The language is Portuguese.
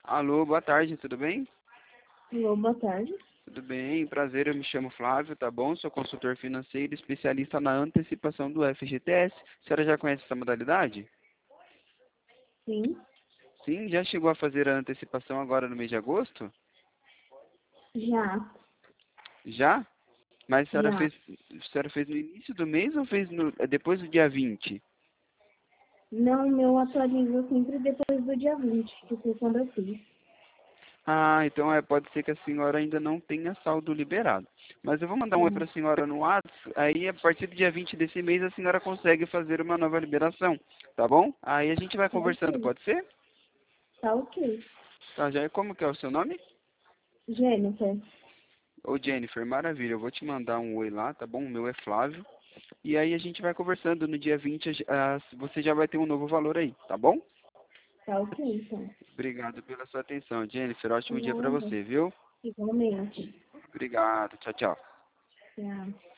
Alô, boa tarde, tudo bem? Alô, boa tarde. Tudo bem, prazer, eu me chamo Flávio, tá bom? Sou consultor financeiro, especialista na antecipação do FGTS. A senhora já conhece essa modalidade? Sim, Sim, já chegou a fazer a antecipação agora no mês de agosto? já, Já? Mas já. a senhora fez no início do mês ou fez depois do dia 20? Não, meu atualiza sempre depois do dia 20, que foi quando eu fiz. Ah, então pode ser que a senhora ainda não tenha saldo liberado. Mas eu vou mandar um oi para a senhora no WhatsApp, aí a partir do dia 20 desse mês a senhora consegue fazer uma nova liberação, tá bom? Aí a gente vai Tá conversando, ok, pode ser? tá ok. Tá, já, como que é o seu nome? Jennifer, Ô Jennifer, maravilha, eu vou te mandar um oi lá, tá bom? O meu é Flávio. E aí a gente vai conversando no dia 20, você já vai ter um novo valor aí, tá bom? tá ok, então. Obrigado pela sua atenção, Jennifer. Ótimo dia para Nada, você, viu? igualmente. Obrigado, tchau, tchau. Tchau.